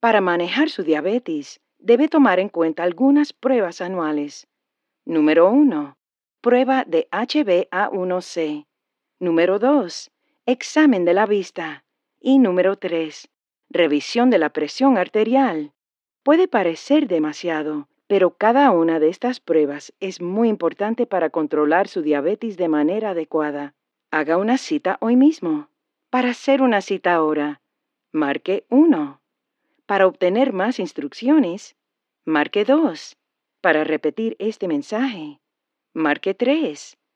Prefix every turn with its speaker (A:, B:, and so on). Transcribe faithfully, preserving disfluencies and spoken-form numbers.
A: Para manejar su diabetes, debe tomar en cuenta algunas pruebas anuales. Número uno. Prueba de H b A uno C. Número dos. Examen de la vista. Y número tres. Revisión de la presión arterial. Puede parecer demasiado, pero cada una de estas pruebas es muy importante para controlar su diabetes de manera adecuada. Haga una cita hoy mismo. Para hacer una cita ahora, marque uno. Para obtener más instrucciones, marque dos. Para repetir este mensaje, marque tres.